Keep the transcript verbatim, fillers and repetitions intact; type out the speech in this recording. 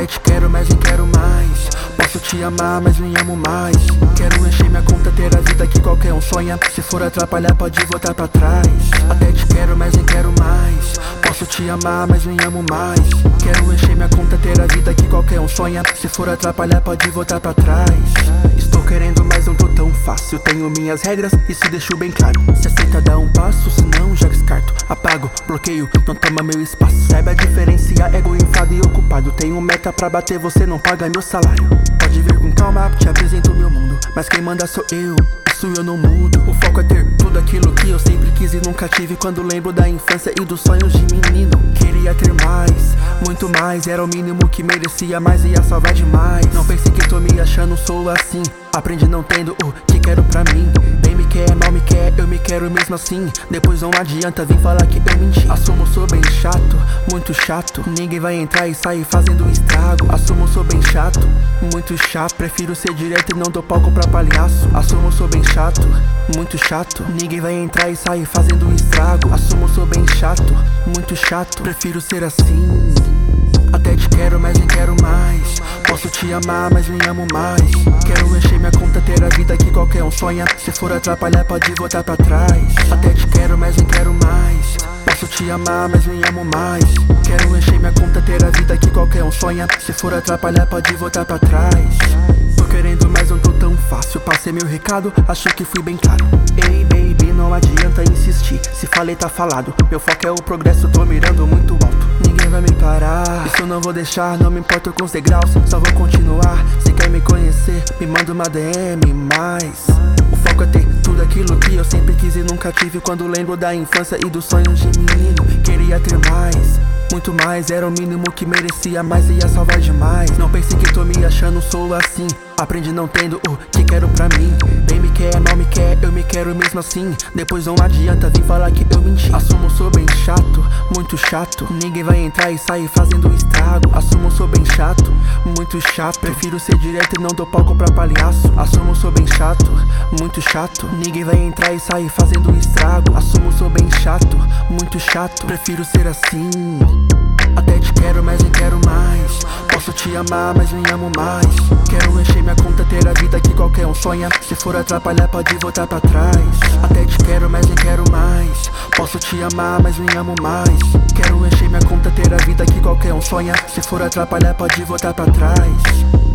Até te quero, mas nem quero mais. Posso te amar, mas nem amo mais. Quero encher minha conta, ter a vida que qualquer um sonha. Se for atrapalhar, pode voltar pra trás. Até te quero, mas nem quero mais. Posso te amar, mas nem amo mais. Quero encher minha conta, ter a vida que qualquer um sonha. Se for atrapalhar, pode voltar pra trás. Estou querendo, mas não tô tão fácil. Tenho minhas regras e se deixo bem claro. Se aceita, dá um passo, senão já descarto. Apago, bloqueio, não toma meu espaço. Saiba diferenciar ego inflado e ocupado. Tenho meta pra bater, você não paga meu salário. Pode vir com calma, te apresento o meu mundo. Mas quem manda sou eu, isso eu não mudo. O foco é ter tudo aquilo que eu sempre quis e nunca tive. Quando lembro da infância e dos sonhos de menino. Queria ter mais, muito mais. Era o mínimo que merecia mais e ia salvar demais. Não pense que tô me achando, sou assim. Aprendi não tendo o que quero pra mim. Bem me quer, mal me quer, eu me quero mesmo assim. Depois não adianta vir falar que eu menti. Assumo, sou bem chato, muito chato. Ninguém vai entrar e sair fazendo estrago. Assumo, sou bem chato, muito chato. Prefiro ser direto e não dou palco pra palhaço. Assumo, sou bem chato, muito chato. Ninguém vai entrar e sair fazendo estrago. Assumo, sou bem chato, muito chato. Prefiro ser assim. Até te quero, mas nem quero mais. Posso te amar, mas nem amo mais. Quero encher minha conta, ter a vida que qualquer um sonha. Se for atrapalhar, pode voltar pra trás. Até te quero, mas nem quero mais. Posso te amar, mas nem amo mais. Quero encher minha conta, ter a vida que qualquer um sonha. Se for atrapalhar, pode voltar pra trás. Tô querendo, mas não tô tão fácil. Passei meu recado, acho que fui bem claro. Ei, baby, não adianta insistir. Se falei, tá falado. Meu foco é o progresso, tô mirando muito alto. Ninguém vai me parar, isso eu não vou deixar. Não me importo com os degraus, só vou continuar. Se quer me conhecer, me manda uma D M mais. O foco é ter tudo aquilo que eu sempre quis e nunca tive. Quando lembro da infância e dos sonhos de menino. Queria ter mais, muito mais. Era o mínimo que merecia mais e ia salvar demais. Não pense que tô me achando, sou assim. Aprendi não tendo o que quero pra mim. Bem me quer, mal me quer, eu me quero mesmo assim. Depois não adianta vir falar que eu menti. Assumo, sou bem chato, muito chato. Ninguém vai entrar e sair fazendo estrago. Assumo, sou bem chato, muito chato. Prefiro ser direto e não dou palco pra palhaço. Assumo, sou bem chato, muito chato. Ninguém vai entrar e sair fazendo estrago. Assumo, sou bem chato, muito chato. Prefiro ser assim. Até te quero, mas nem quero mais. Posso te amar, mas nem amo mais. Quero encher minha conta, ter a vida que qualquer um sonha. Se for atrapalhar, pode voltar pra trás. Até te quero, mas nem quero mais. Posso te amar, mas nem amo mais. Quero encher minha conta, ter a vida que qualquer um sonha. Se for atrapalhar, pode voltar pra trás.